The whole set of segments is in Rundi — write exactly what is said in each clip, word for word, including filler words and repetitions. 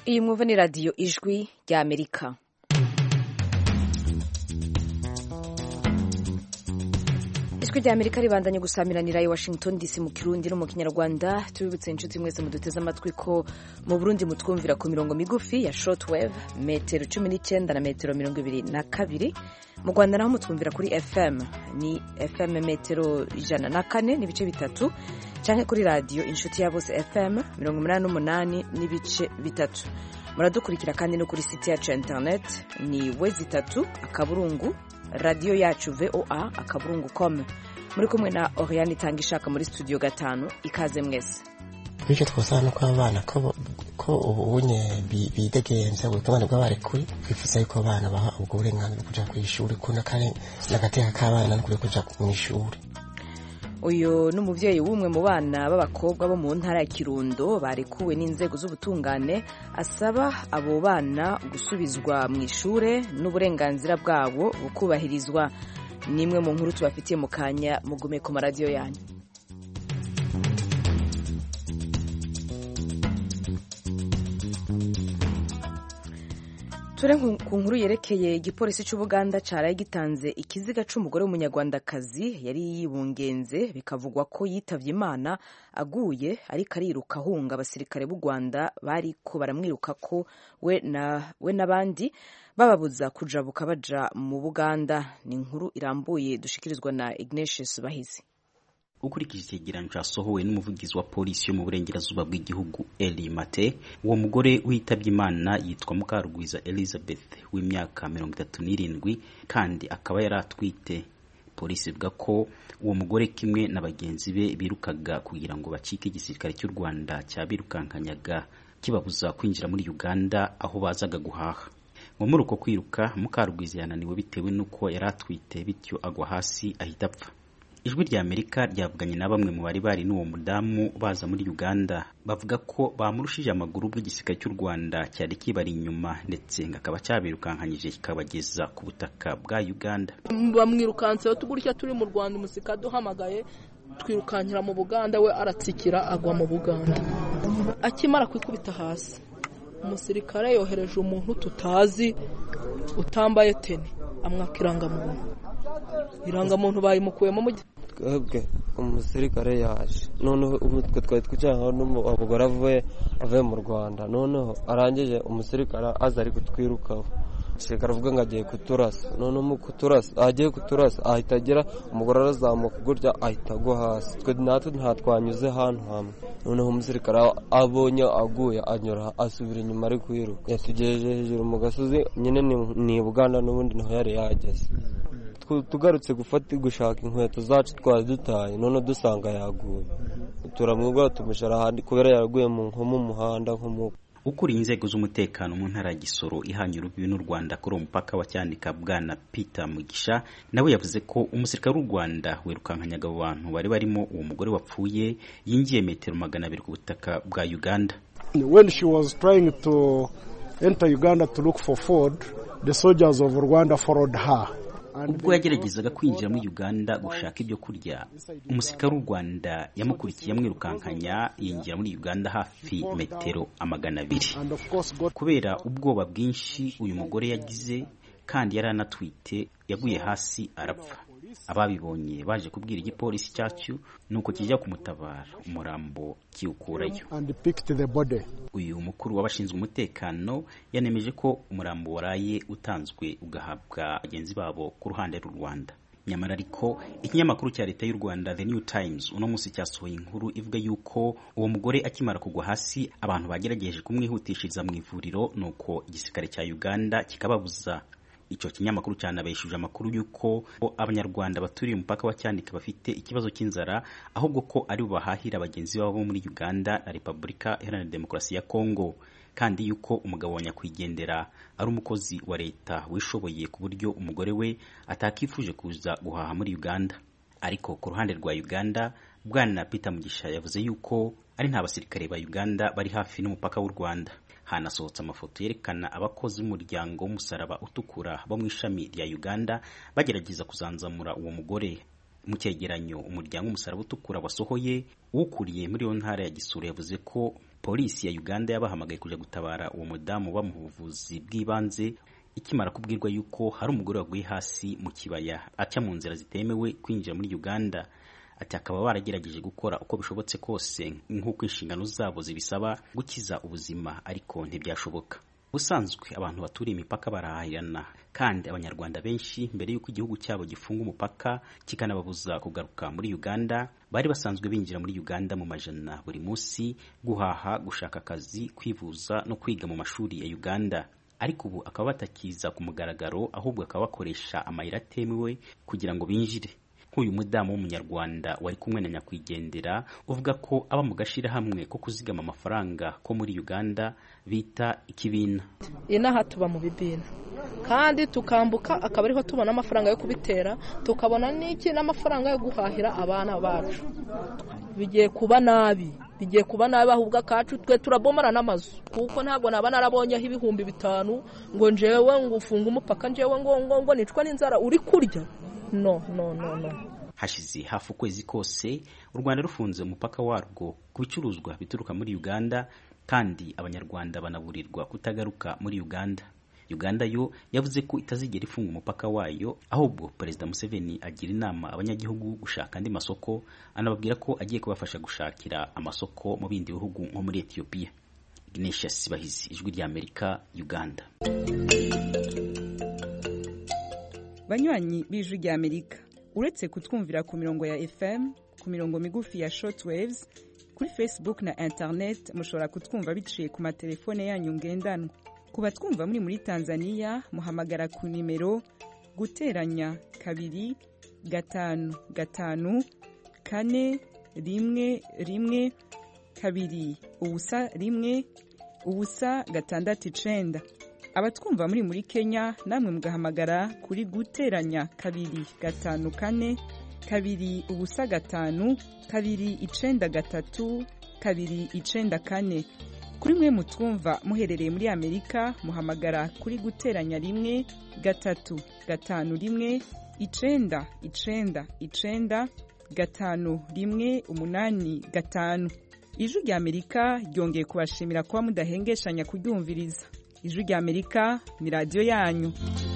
Iyi mwumva ni radiyo ijwi rya Amerika. Ijwi rya Amerika ribandanye gusamiranira i Washington D C mu Kirundi no mu Kinyarwanda. Tubibutse inshuti mwese muduteze amatwi ko mu Burundi mutwumvira ku mirongo migufi ya shortwave metero cumi n'icyenda na metero mirongo ibiri na kabiri. Mu Rwanda naho mutwumvira kuri F M ni F M metero ijana na kane n'ibice bitatu canke kuri radio inshuti ya bose F M mirongo umunani n'umunani n'ibice bitatu. Muradukurikira kandi no kuri site yacu internet ni wezi itatu akaburungu radio yacu V O A akaburungu com. Muri kumwe na Oriane Itangishaka muri studio gatanu. Ikaze mwese. Bityo twasana ko abana ko ko ubunye bidegenza gutubana bw'abarekuye kwifuza yuko abana baha ubwo burenganzira kuja ku ishuri kuna kare nagateka k'abana no kuja ku ishuri. Uyu n'umuvyeyi w'umwe mu bana b'abakobwa bo mu ntara ya Kirundo barekuwe n'inzego z'ubutungane asaba abo bana gusubizwa mu ishure n'uburenganzira bwabo bukubahirizwa. Nimwe mu nkuru tubafitiye mu kanya, mugume ku maradiyo yanyu. Ture ku nkuru yerekeye igipolisi cy'Ubuganda caraye gitanze ikiziga c'umugore w'umunyarwandakazi yari yibungenze, bikavugwa ko yitavye Imana aguye ariko ariruka ahunga abasirikare b'u Rwanda bariko baramwiruka ko we na we n'abandi bababuza kujabuka baja mu Buganda. Ni inkuru irambuye dushikirizwa na Ignatius Bahizi. Ukurikije icyegeranyo cyasohowe n'umuvugizi wa polisi yo mu burengerazuba bw'igihugu Eli Mate, uwo mugore witabye Imana yitwa Mukarugwiza Elizabeth w'imyaka mirongo itatu n'irindwi kandi akaba yaratwite. Polisi ivuga ko uwo mugore kimwe na bagenzi be birukaga kugira ngo bacike igisirikare cy'u Rwanda cyabirukankanyaga kibabuza kwinjira muri Uganda aho bazaga guhaha. Ngo muri uko kwiruka Mukarugwiza yananiwe bitewe n'uko yaratwite, bityo agwa hasi ahita apfa. Ijwi rya Amerika ryavuganye na bamwe mu bari bari n'uwo mudamu baza muri Uganda, bavuga ko bamurushije amaguru bw'igisirikare cy'u Rwanda cyari kibari inyuma ndetse ngakaba cyabirukankanyije kikabageza ku butaka bwa Uganda. Bamwirukanse tugurishya turi mu Rwanda, umusika duhamagaye twirukankira mu Buganda, we aratsikira agwa mu Buganda. Akimara kwikubita hasi, umusirikare yohereje umuntu tutazi utambaye teni amwakiranga muntu. Irangamuntu bayimukuyemo mu twebwe umusirikare yaje, noneho umutwe twari twicaye n'umugore avuye avuye mu Rwanda, noneho arangije umusirikare aza ari kutwirukaho. Umusirikare avuga ngo agiye kuturasa, noneho mu kuturasa agiye kuturasa ahita agira umugore arazamuka gutya ahita agwa hasi. Twe natwe nta twanyuze ahantu hamwe, noneho umusirikare abonye aguye anyura asubira inyuma ari kwiruka, yatugejeje hejuru mu gasozi nyine ni Buganda n'ubundi niho yari yageze. Tugarutse gufata gushaka inkweto zacu twari dutaye, none dusanga yaguye, turamwugwa tumushara handi kubera yaraguye mu nkomo muhanda nkomo. Ukuri inzego z'umutekano mu ntara ya Gisoro ihanye urubibi n'u Rwanda kuri umupaka wa Cyanika Bwana Peter Mugisha nawe yavuze ko umusirikare w'u Rwanda wirukankanyaga abantu bari barimo uwo mugore wapfuye yingiye metero magana abiri ku butaka bwa Uganda. When she was trying to enter Uganda to look for food, the soldiers of Rwanda followed her. Ubwo yageragezaga kwinjira muri Uganda gushaka ibyo kurya, umusirikare w'u Rwanda yamukurikiye amwirukankanya yinjira muri Uganda hafi metero amagana abiri. Kubera ubwoba bwinshi uyu mugore yagize kandi yaranatwite, yaguye hasi arapfa. Ababibonye baje kubwira igipolisi cyacu nuko kijya kumutabara, umurambo kiukurayo. Uyu mukuru w'abashinzwe umutekano yanemeje ko umurambo waraye utanzwe ugahabwa agenzi babo ku ruhande rw'u Rwanda. Nyamara ariko ikinyamakuru cya leta y'u Rwanda The New Times uno munsi cyasohoye inkuru ivuga yuko uwo mugore akimara kugwa hasi abantu bagerageje kumwihutishiriza mu ivuriro, nuko igisirikare cya Uganda kikababuza. Icyo kinyamakuru cyanabeshuje amakuru yuko abanyarwanda baturiye umupaka wa Cyanika bafite ikibazo cy'inzara, ahubwo ko ari bahahira abagenzi babo muri Uganda na Repubulika Iharanira Demokarasi ya Kongo, kandi yuko umugabo wa nyakwigendera ari umukozi wa leta wishoboye ku buryo umugore we atakifuje kuza guhaha muri Uganda. Ariko ku ruhande rwa Uganda, Bwana Peter Mugisha yavuze yuko ari nta basirikare ba Uganda bari hafi n'umupaka w'u Rwanda. Hanasohotse amafoto yerekana abakozi b'umuryango w'umusaraba utukura bo mu ishami rya Uganda bagerageza kuzanzamura uwo mugore. Mu cyegeranyo umuryango w'umusaraba utukura wasohoye ukuriye muri iyo ntara ya Gisuru yavuze ko polisi ya Uganda yabahamagaye kuja gutabara uwo mudamu bamuha ubuvuzi bw'ibanze ikimara kubwirwa yuko hari umugore waguye hasi mu kibaya aca mu nzira zitemewe kwinjira muri Uganda. Ati akaba baragerageje gukora uko bishobotse kose nk'uko inshingano zabo zibisaba gukiza ubuzima, ariko ntibyashoboka. Ubusanzwe abantu baturiye imipaka barahahirana, kandi abanyarwanda benshi mbere y'uko igihugu cyabo gifunga umupaka kikanababuza kugaruka muri Uganda bari basanzwe binjira muri Uganda mu majana buri munsi guhaha, gushaka akazi, kwivuza no kwiga mu mashuri ya Uganda. Ariko ubu akaba batakiza ku mugaragaro, ahubwo akaba bakoresha amayira atemewe kugira ngo binjire. Uyu mudamu w'umunyarwanda wari kumwe na nyakwigendera uvuga ko aba mu gashirahamwe ko kuzigama amafaranga ko muri Uganda bita ikibina. Inaha tuba mu bibina kandi tukambuka akaba ariho tubona amafaranga yo kubitera, tukabona n'iki n'amafaranga yo guhahira abana bacu. Bigiye kuba nabi bigiye kuba nabi ahubwo akacu twe turabomara n'amazu, kuko ntabwo naba narabonyeho ibihumbi bitanu ngo njewe ngo ufunga umupaka njewe ngo ngo ngo nicwa n'inzara uri kurya. No, no, no, no. Hashize hafi ukwezi kose u Rwanda rufunze umupaka warwo ku bicuruzwa bituruka muri Uganda, kandi abanyarwanda banaburirwa kutagaruka muri Uganda. Uganda yo yavuze ko itazigera ifunga umupaka wayo, ahubwo Perezida Museveni agira inama abanyagihugu gushaka andi masoko, anababwira ko agiye kubafasha gushakira amasoko mu bindi bihugu nko muri Ethiopia. Ignatius Sibahizi, Ijwi rya Amerika, Uganda. Banywanyi b'Ijwi rya Amerika, uretse kutwumvira ku mirongo ya F M, ku mirongo migufi ya shortwaves, kuri Facebook na internet mushobora kutwumva biciye ku matelefone yanyu ngendanwa. Ku batwumva muri muri Tanzania muhamagara ku nimero guteranya kabiri gatanu gatanu kane rimwe rimwe kabiri ubusa rimwe ubusa gatandatu icenda. Abatwumva muri muri Kenya namwe mugahamagara kuri guteranya kabiri gatanu kane kabiri ubusa gatanu kabiri icenda gatatu kabiri icenda kane. Kuri mwe mutwumva muherereye muri Amerika muhamagara kuri guteranya rimwe gatatu gatanu rimwe icenda icenda icenda gatanu rimwe umunani gatanu. Ijwi rya Amerika ryongeye kubashimira kuba mudahengeshanya kuryumviriza. Ijwi rya Amerika ni radio yanyu.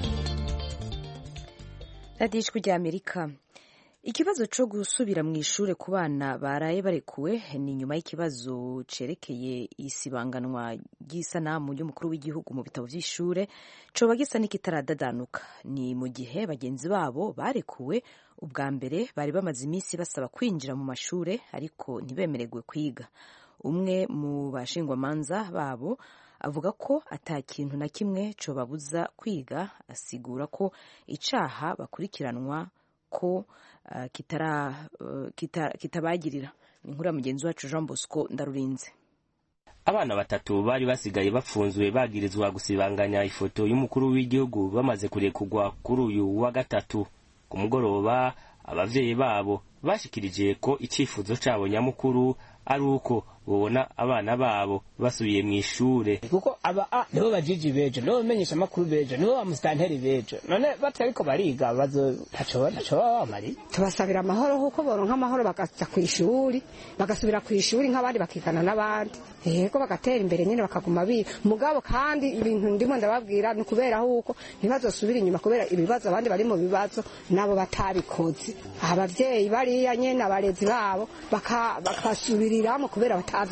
Radio Ijwi rya Amerika. Ikibazo cyo gusubira mu ishure ku bana baraye barekuwe ni nyuma y'ikibazo cerekeye isibanganwa ry'isanamu y'umukuru w'igihugu mu bitabo by'ishure coba gisa n'ikitaradadanuka. Ni mu gihe bagenzi babo barekuwe ubwa mbere bari bamaze iminsi basaba kwinjira mu mashure ariko ntibemererwe kwiga. Umwe mu bashingwamanza babo avuga ko ata kintu na kimwe cobabuza kwiga, asigura ko icaha bakurikiranwa ko uh, kitara uh, kita, kitabagirira. Ni nkuru ya mugenzi wacu Jean Bosco Ndarurinze. Abana batatu bari basigaye bapfunzwe bagirizwa gusibanganya ifoto y'umukuru w'igihugu bamaze kurekugwa kuri uyu wa gatatu. Ku mugoroba abavyeyi babo bashikirije ko icifuzo cabo nyamukuru ari uko bobona abana babo basubiye mu ishure, kuko aba a nibo bajiji bejo nibo bamenyesha makuru bejo nibo bamustanteri bejo, none batariko bariga bazo taco taco bamari. Tubasabira amahoro kuko boronka amahoro bakaza ku ishuri bagasubira ku ishuri nk'abandi bakikana n'abandi, yego bagatera imbere nyene bakaguma bi mugabo. Kandi ibintu ndimo ndababwira ni kubera huko ntibazosubira inyuma kubera ibibazo abandi bari mu bibazo nabo batabikoze. Abavyeyi bariya nyene abarezi babo bakasubiriramo kubera batavyize,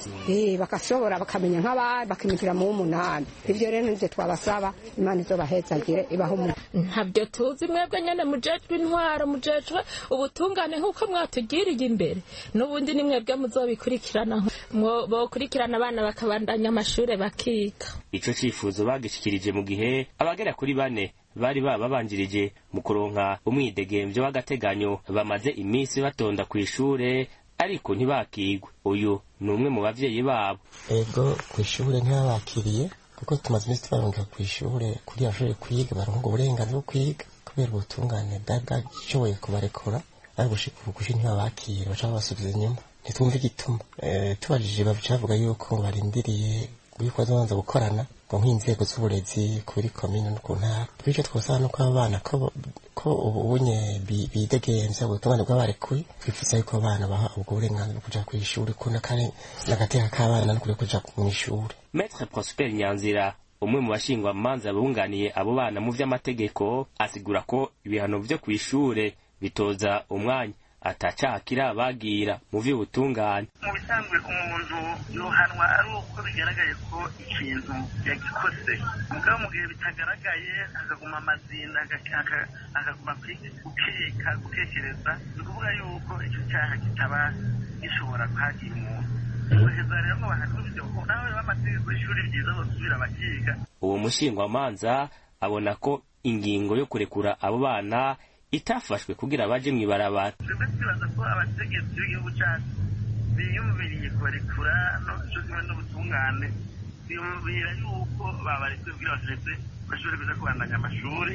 eh bakashobora bakamenya nk'abandi bakimikira mu umunani. Ivyo rero nivyo twabasaba, Imana izobahezagire ibaho mu ntabyo tuzi mwebwe nyene mujejwe intwaro mujejwe ubutungane nk'uko mwatugiriye imbere, n'ubundi ni mwebwe muzobikurikirana bokurikirana abana bakabandanya amashure bakiga. Ico cifuzo bagishikirije mu gihe abagera kuri bane bari babanjirije mu kuronka umwidegemvyo w'agateganyo bamaze iminsi batonda ku ishure ariko ntibakigwe. Uyu ni umwe mu bavyeyi babo. Ego ku ishure ntibakiriye kuko tumaze iminsi tubaronka ku ishure kuri ashoboye kwiga baronka uburenganzira bwo kwiga kubera ubutungane bwari bwashoboye kubarekura, ariko gushika ubu ntibabakira baca babasubiza inyuma. Ntitumva igituma. E, tubajije bavuga yuko barindiriye yuko bazabanza gukorana ngo nk'inzego z'uburezi kuri komine no ku ntara bityo twosaba no ko abana ko ko ubunye bidegenza ubutungane bw'abarekuye twifuza yuko abana baha ubwo burenganzira bwo kuja kw'ishuri kuna kare n'agateka k'abana no kuja mw'ishuri. Maître Prosper Nyanzira umwe mu bashingwa manza bunganiye abo bana mu vy'amategeko asigura ko ibihano vyo kw'ishure bitoza umwanya atacaha kirabagira mu vy'ubutungane. Mu bisanzwe umuntu yohanwa ari uko bigaragaye ko ikintu yagikoze mugabo mu gihe bitagaragaye akaguma amazinda akaguma gukeka gutekereza ni ukuvuga yuko icyo cyaha kitaba gishobora kwagira umuntu. Guheza rero ngo bahanurire ko nawe b'amategeko y'ishuri byiza bosubira bakiga. Uwo mushingwamanza abona ko ingingo yo kurekura abo bana itafashwe kugira baje mw'ibarabara. Twebwe twibaza ko abategetsi b'igihugu cyacu biyumviriye kubarekura no kimwe n'ubutungane biyumvira yuko babaretse kugira bashobore bashobore kuja kubandanya amashuri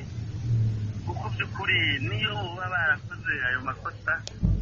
kuko by'ukuri niyo baba barakoze ayo makosa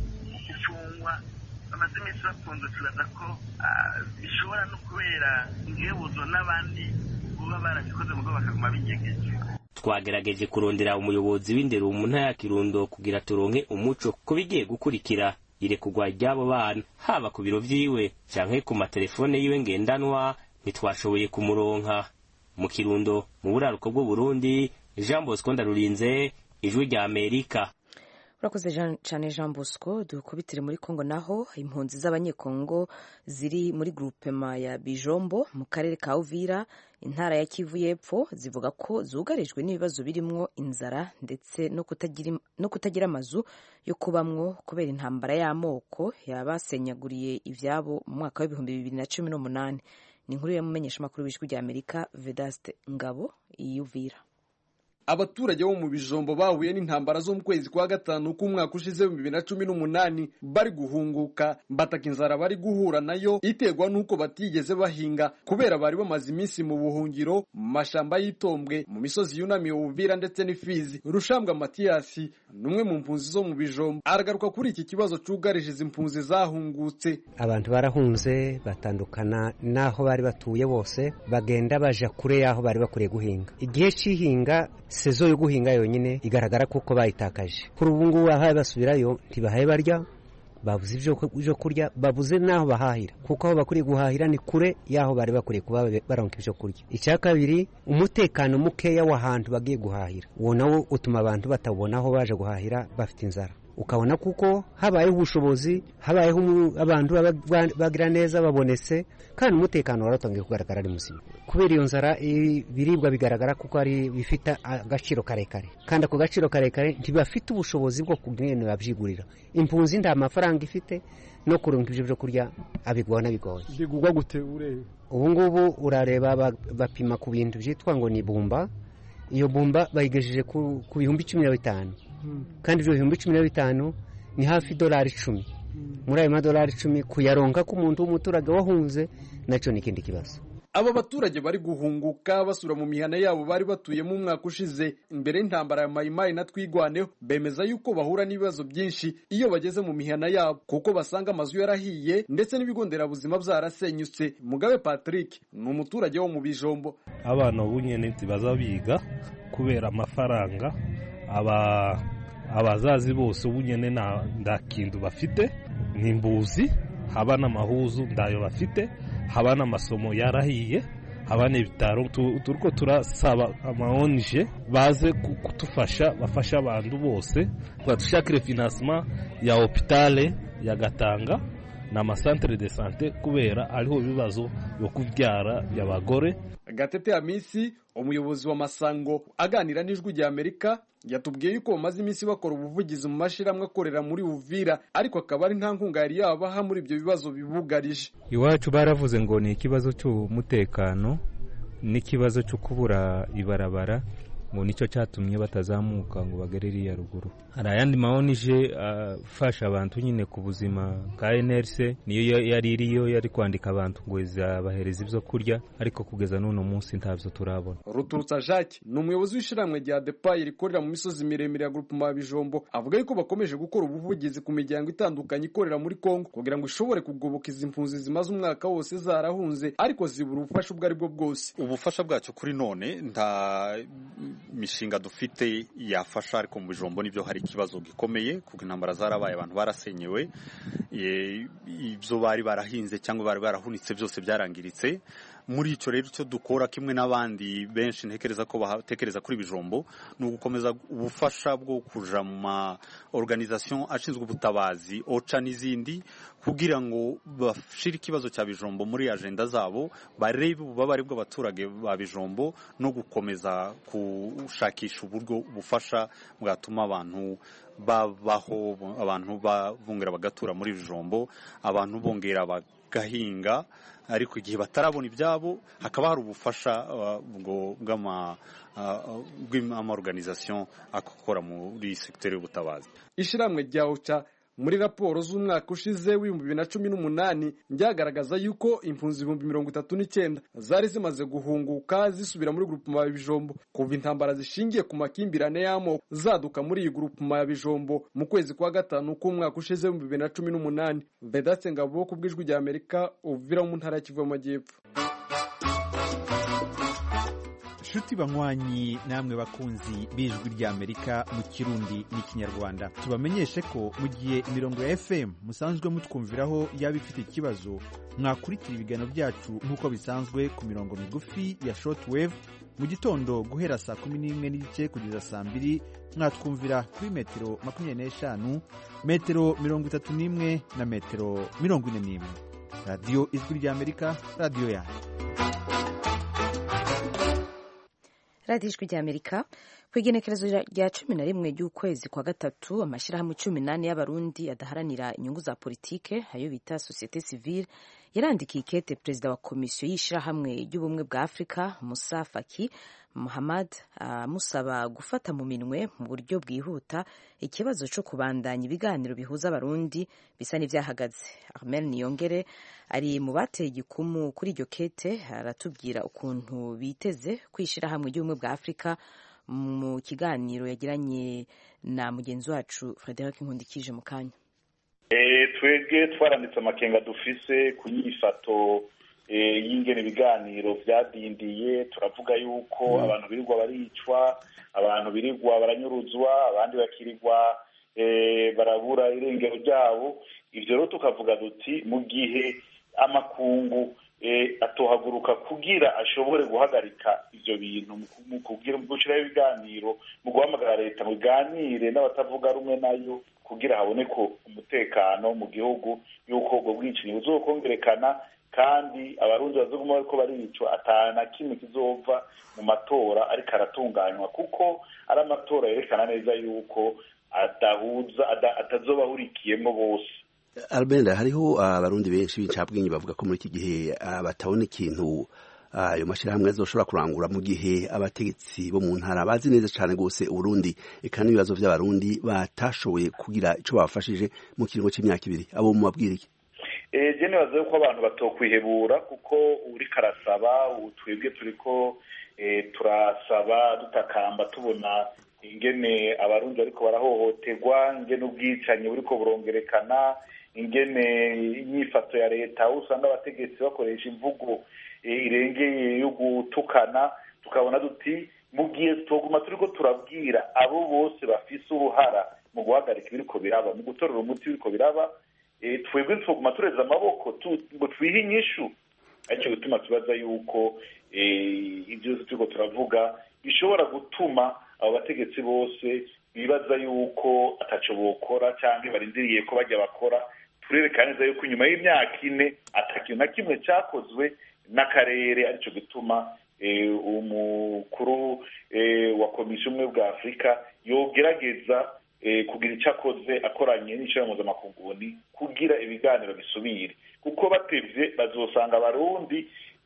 gufungwa bamaze iminsi bafunze twibaza ko bishobora no kubera ingebuzo n'abandi baba barabikoze mugo bakaguma binyegeje. Twagerageje kurondera umuyobozi w'indero mu ntara ya Kirundo kugira turonke umuco ku bigiye gukurikira irekugwa ry'abo bana haba ku biro vyiwe canke ku matelefone yiwe ngendanwa ntitwashoboye kumuronka. Mu Kirundo mu buraruko bw'u Burundi, Jean Bosco Ndarurinze, Ijwi rya Amerika. Urakoze cyane Jean Bosco. Dukubitire muri Kongo naho impunzi z'abanyekongo ziri muri groupema ya Bijombo mu karere ka Uvira intara ya Kivu y'Epfo zivuga ko zugarijwe n'ibibazo birimwo inzara ndetse no kutagira no kutagira amazu yo kubamwo kubera intambara y'amoko yabasenyaguriye ivyabo mu mwaka w'ibihumbi bibiri na cumi n'umunani. Ni inkuru y'umumenyesha makuru w'Ijwi rya Amerika Vedaste Ngabo iyuvira. Abaturage bo mu Bijombo bahuye n'intambara zo mu kwezi kwa gatanu k'umwaka ushize mu bibiri na cumi n'umunani bari guhunguka bataka inzara bari guhura nayo iterwa n'uko batigeze bahinga kubera bari bamaze iminsi mu buhungiro mu mashamba y'itombwe mu misozi yunamiye Uvira ndetse n'ifizi. Rushambwa Matiyasi numwe mu mpunzi zo mu Bijombo aragaruka kuri iki kibazo cugarije izi mpunzi zahungutse. Abantu barahunze batandukana naho bari batuye bose bagenda baja kure yaho bari bakuriye guhinga. Igihe cihinga sezo yo guhinga yonyine igaragara kuko bayitakaje. Kuri ubu ngubu ahaye basubirayo ntibahaye barya babuze ivyo kurya babuze naho bahahira kuko aho bakuriye guhahira ni kure yaho bari bakuriye kuba baronka ivyo kurya. Icya kabiri umutekano mukeya w'ahantu bagiye guhahira uwo nawo utuma abantu batabona aho baje guhahira bafite inzara. Ukabona kuko habayeho ubushobozi habayeho abantu bagira neza babonetse kandi umutekano waratangiye kugaragara ari muzima. Kubera iyo nzara ibiribwa bigaragara kuko ari bifita agaciro karekare kandi ako gaciro karekare ntibafite ubushobozi bwo kugenda babyigurira. Impunzi nda amafaranga ifite no kuronka ivyo byo kurya abigwa nabigoye. Bigugwa gute urebe? Ubu ngubu urareba bapima ku bintu byitwa ngo ni bumba. Iyo bumba bayigejeje ku bihumbi cumi na bitanu. Kandi ibyo bihumbi cumi na bitanu ni hafi dolari icumi. Muri ayo madolari icumi kuyaronka ku muntu w'umuturage wahunze naco nikindi kibazo. Aba baturage bari guhunguka basura mu mihana yabo bari batuye mu mwaka ushize imbere y'intambara ya Mayimayi na Twigwaneho bemeza yuko bahura n'ibibazo byinshi iyo bageze mu mihana yabo kuko basanga amazu yarahiye ndetse n'ibigo nderabuzima byarasenyutse. Mugabe Patrick ni umuturage wo mu Bijombo. Abana bunyene baza biga kubera amafaranga aba abazazi bose ubunyene na ndakindu bafite nimbuzi haba n'amahuzu ndayo bafite haba n'amasomo yarahiye haba n'ibitaro turiko turasaba amaonje baze kutufasha bafasha abantu bose twatushakire financement ya hôpital ya Gatanga na masantere de santé kubera ariho ibibazo byo kuvyara by'abagore. Gatete Amisi umuyobozi wa Masango aganira n'Ijwi rya Amerika yatubwiye yuko bamaze iminsi bakora ubuvugizi mu mashiramwe akorera muri Uvira ariko akaba ari nta nkunga yari yabaha muri ibyo bibazo bibugarije. Iwacu baravuze ngo ni ikibazo cy'umutekano n'ikibazo cyo kubura ibarabara ngo nicyo cyatumye batazamuka ngo bagere iriya ruguru. Hari ayandi maonije afasha abantu nyine ku buzima ka N R C, niyo yari iriyo yari kwandika abantu ngo izabahereza ibyo kurya, ariko kugeza n'uno munsi ntabyo turabona. Ruturutsa Jacques ni umuyobozi w'ishiramwe rya Depayi rikorera mu misozi miremire ya Groupement ya Bijombo, avuga yuko bakomeje gukora ubuvugizi ku miryango itandukanye ikorera muri Kongo kugira ngo ishobore kugoboka izi mpunzi zimaze umwaka wose zarahunze ariko zibura ubufasha ubwo aribwo bwose. Ubufasha bwacyo kuri none nta mishinga dufite yafasha, ariko mu Bijombo nibyo hari ikibazo gikomeye kuko intambara zarabaye, abantu barasenyewe, ibyo bari barahinze cyangwa bari barahunitse byose byarangiritse. Muri icyo rero icyo dukora kimwe n'abandi benshi ntekereza ko batekereza kuri Bijombo ni ugukomeza ubufasha bwo kuja mu ma organisation ashinzwe ubutabazi OCHA n'izindi kugira ngo bashire ikibazo cya Bijombo muri agenda zabo, barebe ububabare bw'abaturage ba Bijombo no gukomeza gushakisha uburyo bufasha bwatuma abantu babaho, abantu bavungera bagatura muri Bijombo, abantu bongera bagahinga, ariko igihe batarabona ibyabo hakaba hari ubufasha bwo bw'ama bw'ama organisation akora muri secteur y'ubutabazi. Ishiramwe rya OCHA muri raporo z'umwaka ushize w'ibihumbi bibiri na cumi n'umunani ryagaragaza yuko impunzi ibihumbi mirongo itatu n'icyenda zari zimaze guhunguka zisubira muri Groupement ya Bijombo kuva intambara zishingiye ku makimbirane y'amoko zaduka muri iyi Groupement ya Bijombo mu kwezi kwa gatanu k'umwaka ushize w'ibihumbi bibiri na cumi n'umunani. Vedaste Ngabo ku bw'ijwi rya Amerika, Uvira mu ntara ya Kivu y'Amajyepfo. Shuti banywanyi namwe bakunzi b'ijwi rya Amerika mu Kirundi n'Ikinyarwanda, tubamenyeshe ko mu gihe imirongo ya F M musanzwe mutwumviraho yaba ifite ikibazo, mwakurikira ibiganiro byacu nk'uko bisanzwe ku mirongo migufi ya shortwave mu gitondo guhera saa kumi n'imwe n'igice kugeza saa mbiri, mwatwumvira kuri metero makumyabiri n'eshanu, metero mirongo itatu n'imwe na metero mirongo ine n'imwe. Radio Ijwi rya Amerika, radio yawe. Radio Ijwi rya Amerika. Ku igenekerezo rya cumi na rimwe ry'ukwezi kwa gatatu, amashyirahamwe cumi n'ane y'abarundi adaharanira inyungu za politike, ayo bita societe civile, yarandikiye ikete perezida wa komisiyo y'ishyirahamwe ry'ubumwe bwa Afurika Musa Faki Muhammad amusaba uh, gufata mu minwe mu buryo bwihuta ikibazo cyo kubandanya ibiganiro bihuza abarundi bisa n'ivyahagaze. Armel Niyongere ari mu bateye igikumu kuri iryo kete, aratubwira ukuntu biteze kwishira hamwe ry'ubumwe bwa Afurika mu kiganiro yagiranye na mugenzi wacu Frederic Nkundikije mu kanya. Eh twege twaranditse amakenga dufise ku nyifato y'ingene ibiganiro vyadindiye. Turavuga yuko mm. abantu birirwa baricwa, abantu birirwa baranyuruzwa, abandi bakirirwa e, barabura irengero ryabo. Ivyo rero tukavuga duti mu gihe amakungu e, atohaguruka kugira ashobore guhagarika ivyo bintu mu kugira mu gushiraho ibiganiro, mu guhamagara leta mu biganire n'abatavuga rumwe nayo kugira haboneko umutekano mu gihugu, yuko ubwo bwicanyi buzokongerekana kandi abarundi bazoguma bariko baricwa atana kimwe kizova mu matora ariko aratunganywa, kuko ari amatora yerekana neza yuko adahuza atazoba hurikiyemo bose. Albenda, hariho abarundi benshi b'incabwenge bavuga ko muri iki gihe batabona ikintu ayo mashirahamwe azoshobora kurangura mu gihe abategetsi bo mu ntara bazi neza cyane gose Uburundi eka n'ibibazo by'abarundi batashoboye kugira ico bafashije mu kiringo c'imyaka ibiri. Abo mu mabwire iki? Eh je nibaza yuko abantu batokwihebura, kuko uri karasaba twebwe turiko eh, turasaba dutakamba tubona ingene abarundi ariko barahohoterwa, ingene ubwicanyi buriko burongerekana, ingene inyifato ya leta usanga abategetsi bakoresha imvugo irengeye yo gutukana. Tukabona duti mu gihe tuguma turiko turabwira abo bose bafise uruhara mu guhagarika ibiriko biraba, mu gutorera umuti biriko biraba, e, twebwe tuguma tureza amaboko ngo twihe inyishu. Ariko gutuma tubaza yuko ibyo turiko turavuga bishobora gutuma abo bategetsi bose bibaza yuko ataco bokora canke barindiriye ko bajya bakora. Turerekana neza yuko nyuma y'imyaka ine atakintu na kimwe cyakozwe n'akarere, arico gituma eh, umukuru eh, wa komisiyo umwe bwa Afrika yogerageza eh, kugira icyo akoze akoranye n'ishirahamwe mpuzamakungu kugira ibiganiro bisubire, kuko batevye bazosanga abarundi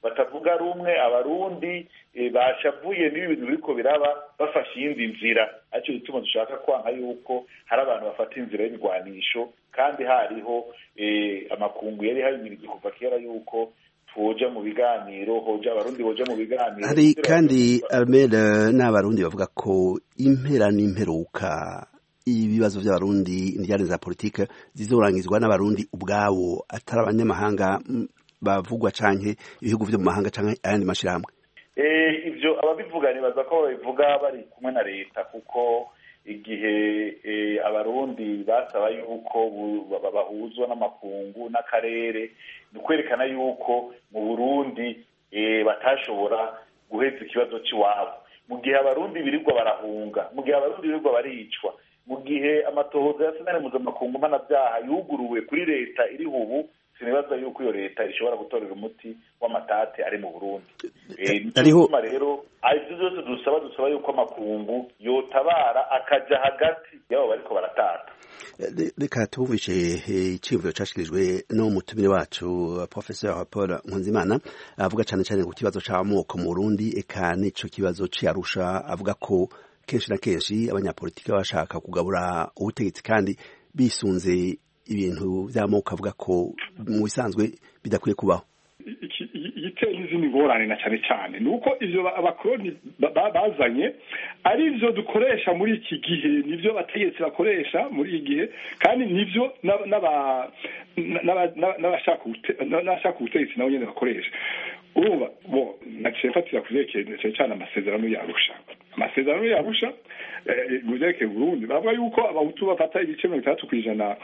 batavuga rumwe abarundi bashavuye n'ibi bintu biriko biraba bafashe iyindi nzira aricyo gituma dushaka kwanka yuko hari abantu bafata inzira y'ibigwanisho kandi hariho amakungu yari habimirije kuva kera yuko hoja mu biganiro hoja abarundi hoja mu biganiro. Hari kandi Armel n'abarundi bavuga ko impera n'imperuka ibibazo by'abarundi indiyane za politike zizorangizwa n'abarundi ubwabo atari abanyamahanga bavugwa canke ibihugu vyo mu mahanga canke ayandi mashirahamwe. Eh ivyo ababivuga nibaza ko babivuga bari kumwe na leta kuko igihe abarundi basaba yuko bahuzwa n'amakungu n'akarere ni kwerekana yuko mu Burundi batashobora guheza ikibazo cy'iwabo mu gihe abarundi birirwa barahunga mu gihe abarundi birirwa baricwa mu gihe amatohoza ya sentare mpuzamakungu mpanabyaha yuguruwe kuri leta iri ubu sinibaza yuko iyo leta ishobora gutorera umuti w'amatate ari mu Burundi. Ariho rero ibyo byose dusaba dusaba yuko amakungu yotabara akaja hagati yabo bariko baratata. Reka tubumvishe iciyumviro cashikirijwe no mutumire wacu Professeur Paul Nkunzimana avuga cyane cyane ku kibazo c'amoko mu Burundi eka nico kibazo c'Arusha avuga ko kenshi na kenshi abanyapolitiki bashaka kugabura ubutegetsi kandi bisunze ibintu by'amoko avuga ko mu bisanzwe bidakwiye kubaho. Igiteye n'izindi ngorane na cyane cyane nuko ivyo abakoroni bazanye ari ivyo dukoresha muri iki gihe nivyo bategetsi bakoresha muri iki gihe kandi nivyo n'abashaka ubutegetsi nabo nyene bakoresha. Urumva bo naciye mfatira kuvyerekeye cyane amasezerano y'Arusha amasezerano y'Arusha mu vyerekeye Burundi bavuga yuko abahutu bafata ibice mirongo itandatu kw'ijana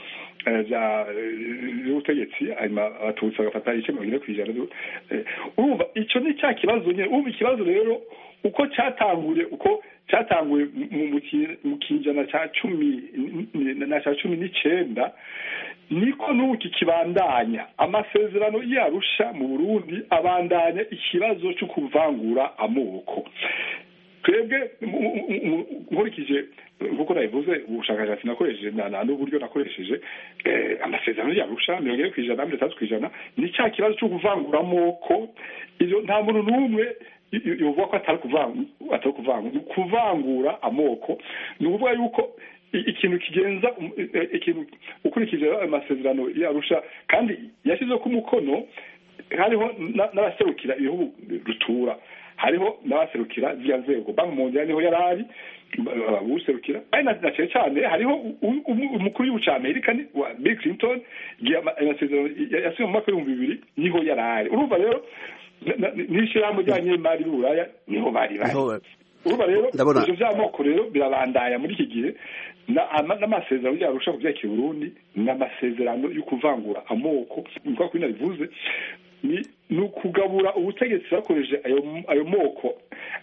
by'ubutegetsi hanyuma abatutsi bagafata ibice mirongo ine kw'ijana. Urumva ico ni cya kibazo nyene. Urumva ikibazo rero uko cyatanguye uko cyatanguye mu kinjana cya cumi na cya cumi n'icenda niko n'ubu kikibandanya. Amasezerano y'Arusha mu Burundi abandanya ikibazo cyo kuvangura amoko. Twebwe nkurikije nkuko nabivuze ubushakashatsi nakoresheje n'uburyo nakoresheje amasezerano y'Arusha mirongo ine kw'ijana mirongo itandatu kw'ijana ni cya kibazo cyo kuvangura amoko. Iyo nta muntu n'umwe yovuga ko atari kuvangura atari kuvangura kuvangura amoko. Ni ukuvuga yuko ikintu kigenza ikintu ukurikije amasezerano y'Arusha kandi yashyizeho ku mukono hariho n'abaserukira ibihugu rutura hariho n'abaserukira zya nzego banki mondiale niho yarari abaserukira ari na cyane cyane hariho umukuru w'igihugu ca Amerika wa Bill Clinton amasezerano yasinywe mu mwaka w'ibihumbi bibiri niho yarari. Urumva rero n'ishirahamwe ry'abanye mari y'Uburaya niho bari bari. Urumva rero ivyo vy'amoko rero birabandanya muri iki gihe n'amasezerano y'Arusha kuvyakira Burundi n'amasezerano yo kuvangura amoko nko kuri nabivuze ni ukugabura ubutegetsi bakoresheje ayo ayo moko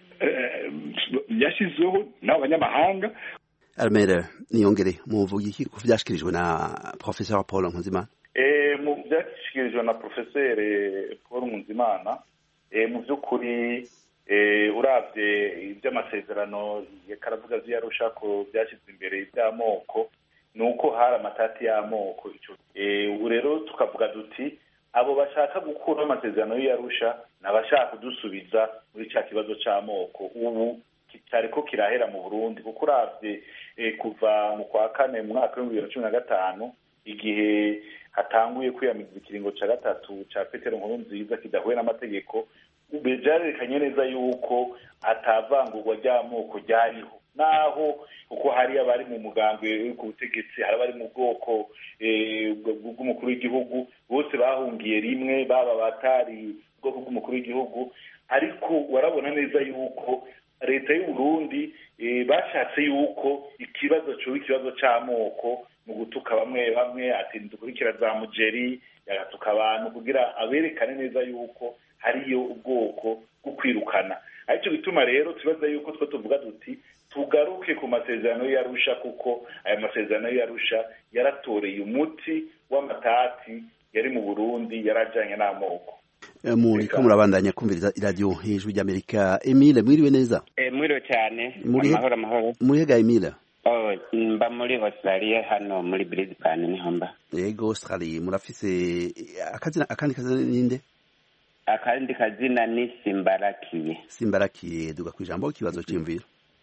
yashizeho n'abanyamahanga. Armel niyongere muvuga iki ku vyashikirijwe na Professeur Paul Nkunzimana? Eh mu vyashikirijwe na Professeur Paul Nkunzimana eh mu vy'ukuri eh uravye iby'amasezerano yakaravuga y'Arusha ko byashyize imbere iby'amoko nuko hari amatati y'amoko ico eh ubu rero tukavuga duti abo bashaka gukura amasezerano y'Arusha nabashaka kudusubiza muri cya kibazo c'amoko ubu kitari ko kirahera mu Burundi kuko uravye eh, kuva mu kwa kane mu mwaka w'ibihumbi bibiri na cumi na gatanu igihe hatanguye kwiyamiza ikiringo ca gatatu ca Petero Nkurunziza kidahuye n'amategeko ubejarekanye neza yuko atavangurwa ry'amoko ryariho naho uko hari abari mu mugambwe ku butegetsi hari abari mu bwoko bw'umukuru w'igihugu bose bahungiye rimwe baba batari ubwoko bw'umukuru w'igihugu ariko warabona neza yuko leta y'u Burundi bashatse yuko ikibazo cyo ikibazo c'amoko mu gutuka bamwe bamwe ati dukurikira za mujeri yagatuka abantu kugira aberekane neza yuko hariyo ubwoko bwo kwirukana. Aricyo bituma rero tubaza yuko twe tuvuga duti tugaruke ku masezerano y'Arusha kuko aya masezerano y'Arusha yaratoreye umuti w'amatati yari mu Burundi yarajanye n'amoko. Muri ko murabandanya kumviriza radio hejuru y'Amerika. Emile mwiriwe neza? Eh mwiriwe cyane. Amahoro amahoro. Muri hega Emile? Oh mba muri Australia hano muri Brisbane niho mba. Yego Australia murafise akazina akandi kazina ninde? akandi kazina ni Simbarakiye. Simbarakiye, duga kwijambo ikibazo cy'imviro.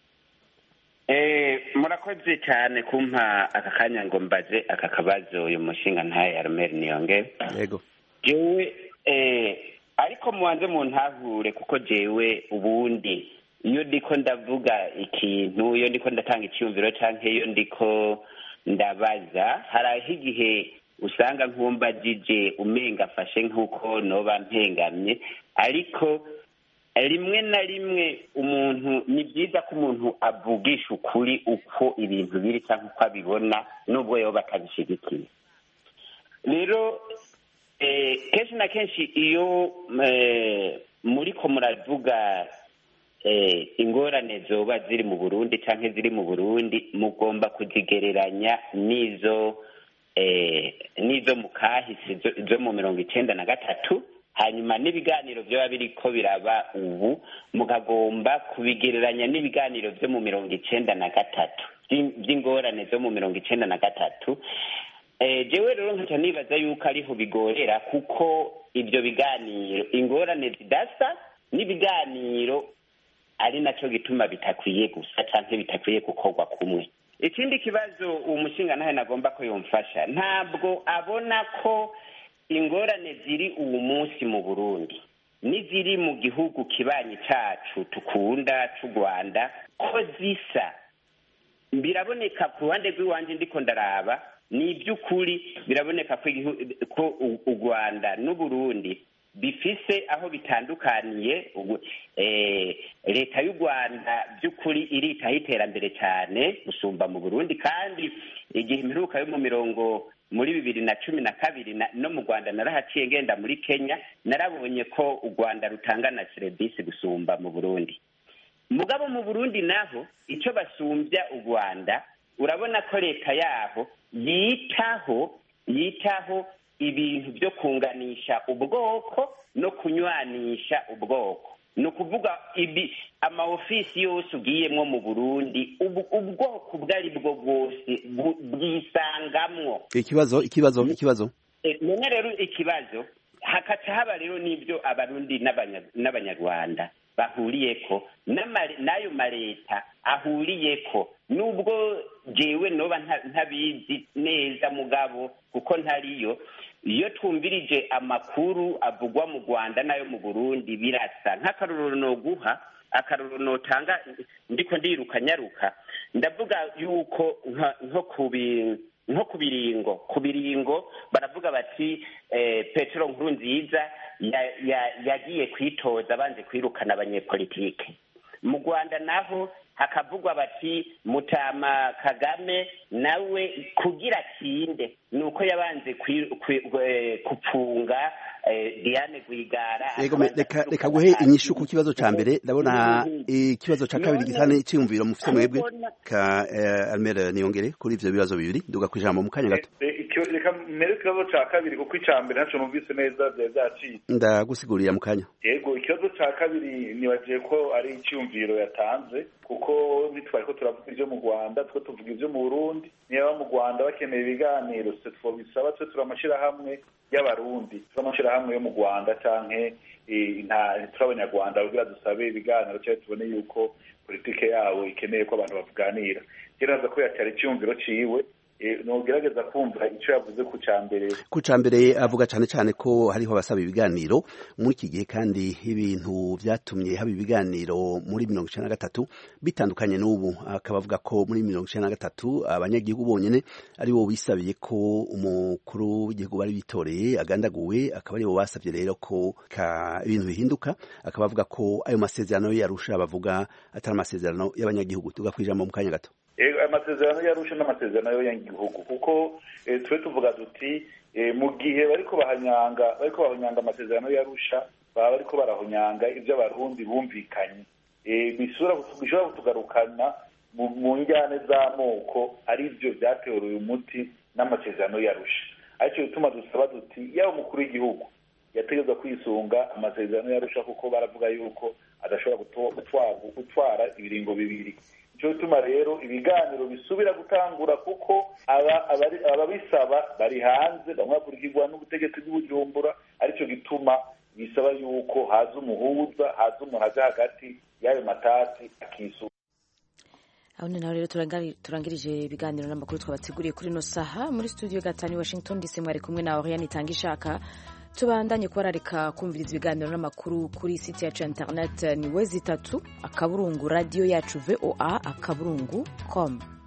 Eh, murakoze cyane kumpa aka kanya ngo mbaze aka kabazo uyu mushinga ntaye Armel Niyonge. Yego. Jewe eh ariko mubanze mu ntahure kuko jewe ubundi iyo ndiko ndavuga ikintu iyo ndiko ndatanga icyumviro canke iyo ndiko ndabaza hari igihe usanga nkumbagije umenga afashe nk'uko noba mpengamye ariko rimwe na rimwe umuntu ni byiza ko umuntu avugisha ukuri uko ibintu biri cyangwa uko abibona nubwo yoba atabishigikiye. Rero kenshi na kenshi iyo muriko muravuga ingorane zoba ziri mu Burundi cyangwa ziri mu Burundi mugomba kuzigereranya n'izo n'izo mu kahise zo mu mirongo icyenda na gatatu hanyuma n'ibiganiro byaba biriko biraba ubu mukagomba kubigereranya n'ibiganiro byo mu mirongo icyenda na gatatu by'ingorane zo mu mirongo icyenda na gatatu. Jewe rero nkaca nibaza yuko ariho bigorera kuko ibyo biganiro ingorane zidasa n'ibiganiro ari nacyo gituma bitakwiye gusa cyangwa bitakwiye gukorwa kumwe. Ikindi kibazo uwo mushinga nawe nagomba ko yomfasha ntabwo abona ko ingorane ziri uwo munsi mu Burundi n'iziri mu gihugu kibanyi cacu tukunda c'u Rwanda ko zisa. Biraboneka ku ruhande rw'iwanje ndiko ndaraba ni iby'ukuri biraboneka ko u Rwanda n'u Burundi bifise aho bitandukaniye. Leta y'u Rwanda by'ukuri iritaho iterambere cyane gusumba mu Burundi kandi igihe imperuka yo mu mirongo muri bibiri na cumi na kabiri no mu Rwanda narahaciye ngenda muri Kenya narabonye ko u Rwanda rutanga na serivisi gusumba mu Burundi. Mugabo mu Burundi naho icyo basumbya u Rwanda urabona ko leta yaho yitaho yitaho ibintu byo kunganisha ubwoko no kunywanisha ubwoko. Ni ukuvuga ibi amaofisi yose ugiyemwo mu Burundi ubwoko bwari bwo bwose bwisangamwo. Ikibazo ikibazo ikibazo none rero ikibazo hakaca haba rero n'ibyo abarundi n'abanyarwanda bahuriyeko n'ayo maleta ahuriyeko nubwo jewe noba ntabizi neza mugabo kuko ntariyo. Iyo twumvirije amakuru avugwa mu Rwanda nayo mu Burundi birasa. Nk'akarorero noguha akarorero notanga ndiko ndiruka nyaruka ndavuga yuko nko kubi nko kubiringo kubiringo baravuga bati Petero Nkurunziza yagiye kwitoza banze kwirukana abanyepolitike. Mu Rwanda naho hakavugwa bati Mutama Kagame nawe kugira atsinde nuko yabanze kupfunga Diane Rwigara. Reka reka guhe inyishu ku kibazo ca mbere ndabona ikibazo ca kabiri gisane cyumviro mufite mwebwe ka Armel Niyongere kuri ivyo bibazo bibiri duga kwijambo mu kanya gato. Reka mere ikibazo ca kabiri kuko icya mbere ntaco numvise neza bya byaciye ndagusigurira mu kanya. Yego ikibazo ca kabiri nibagiye ko ari icyumviro yatanze kuko nitwari ko turavuga ibyo mu Rwanda twe tuvuga ibyo mu Burundi niba mu Rwanda bakeneye ibiganiro se twobisaba twe turamashira hamwe y'abarundi turamashira hamwe yo mu Rwanda canke nta turabanyarwanda kugira dusabe ibiganiro cyo tubone yuko politike yawo ikeneye ko abantu bavuganira. Kiraza ko yatari icyumviro ciwe nogerageza kumva icyo yavuze ku cambere ku cambere avuga cyane cyane ko hariho abasaba ibiganiro muri iki gihe kandi ibintu byatumye haba ibiganiro muri mirongo icyenda na gatatu bitandukanye n'ubu. Akaba avuga ko muri mirongo icyenda na gatatu abanyagihugu bonyene ari bo bisabiye ko umukuru w'igihugu bari bitoreye agandaguwe akaba ari bo basabye rero ko ibintu bihinduka. Akaba avuga ko ayo masezerano yarusha bavuga atari amasezerano y'abanyagihugu. Tugakwijambo mu kanya gato. Amasezerano yarusha n'amasezerano yo yangihugu kuko twe tuvuga duti mu gihe bariko bahanyanga bariko bahanyanga amasezerano yarusha baba bariko barahonyanga ibyo abarundi bumvikanye bisura bishobora kutugarukana mu njyane z'amoko ari byo byateruye umuti n'amasezerano yarusha. ariko bituma dusaba duti yawe umukuru w'igihugu yategetswe kwisunga amasezerano yarusha kuko baravuga yuko adashobora gutwara ibiringo bibiri. Icyo bituma rero ibiganiro bisubira gutangura kuko ababisaba bari hanze bamwe bakurikirwa n'ubutegetsi bw'Ubujumbura, aricyo gituma bisaba yuko haza umuhuza haza umuntu aja hagati y'ayo matati akisu. Aho ni naho rero turangirije ibiganiro n'amakuru twabateguriye kuri no saha muri studio gatanu Washington D C, mwari kumwe na Oriane Tangishaka. Tubandanye kubararika kumviriza ibiganiro n'amakuru kuri site yacu internet ni wezi tatu akaburungu radio yacu voa akaburungu com.